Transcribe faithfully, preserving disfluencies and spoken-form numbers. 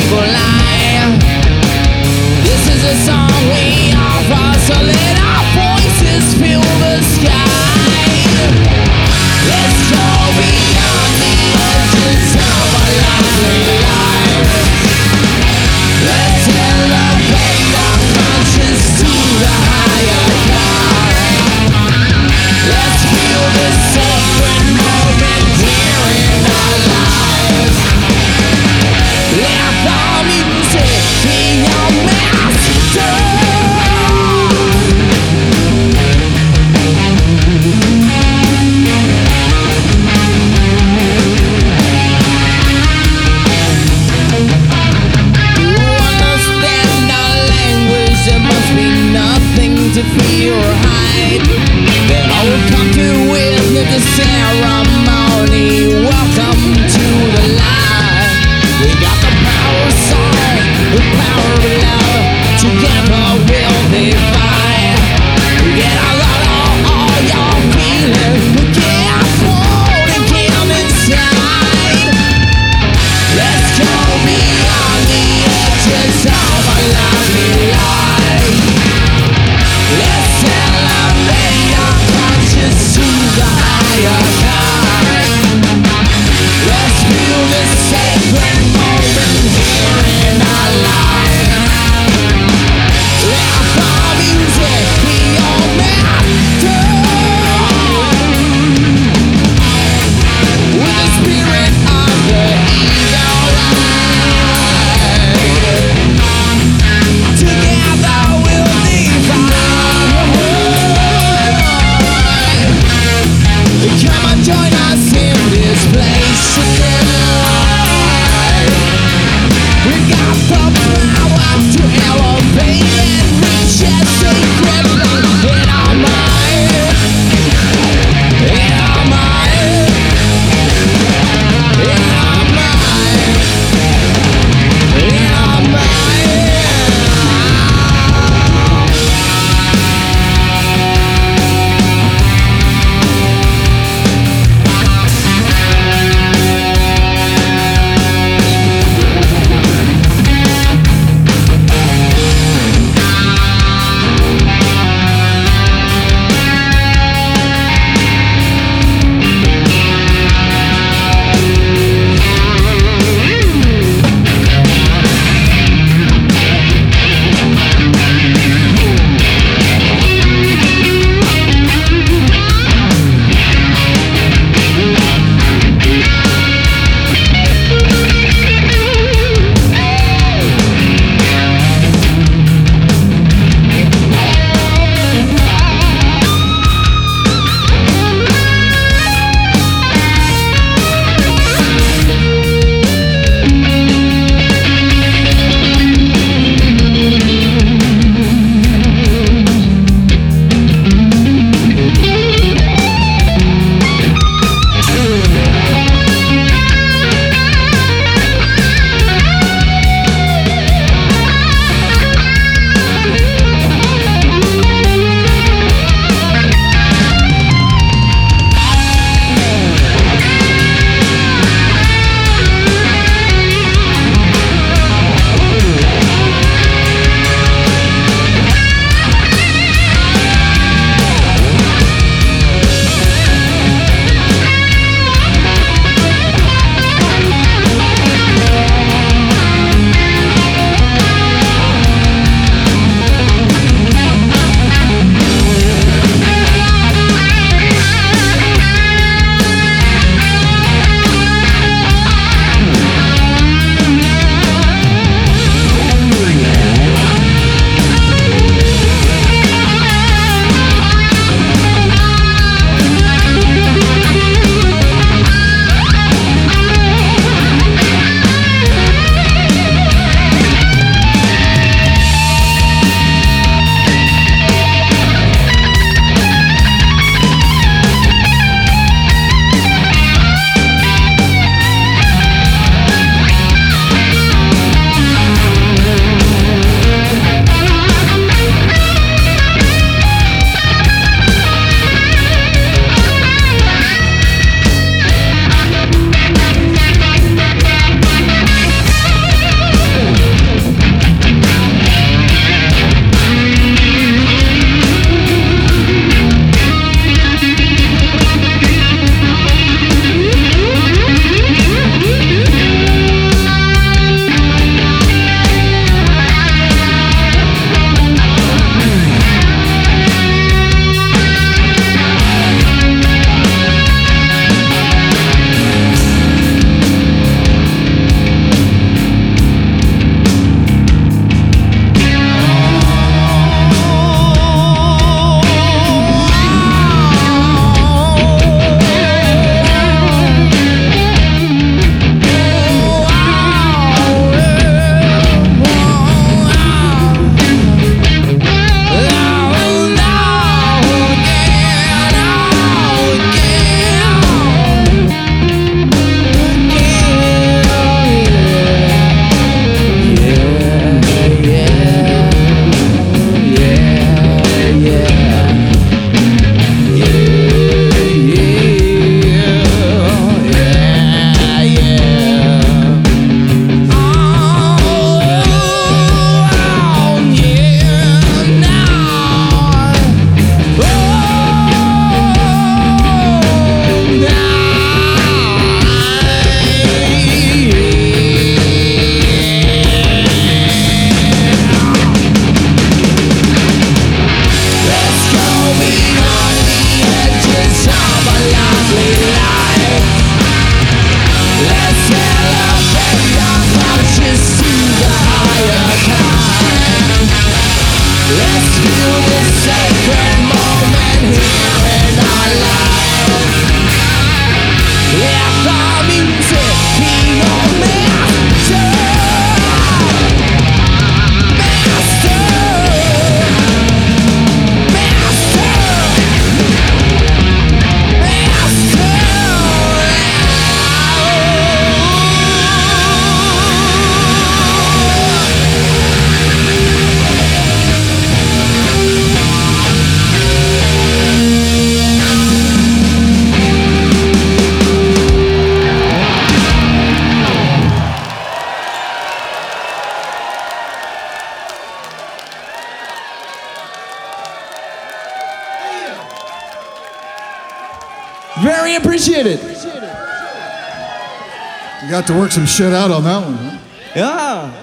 people lie. This is a song we offer, so let our voices fill the sky. Let's go beyond the edges of our lonely lives. Let's elevate our conscience to the higher God. Let's feel this sacred moment here in our lives. Let the music be your master. To fear or hide, then I will come to witness the ceremony. Welcome to the light. We got the power of song, the power of love. Together we'll defy. We get a lot of all your feelings. We can't hold again inside. Let's go beyond the edges of our lonely life. Let's elevate our conscience to the higher God. Let's feel this sacred moment here in our lives. Let the music be your master. Master. Very appreciated. You got to work some shit out on that one, huh? Yeah.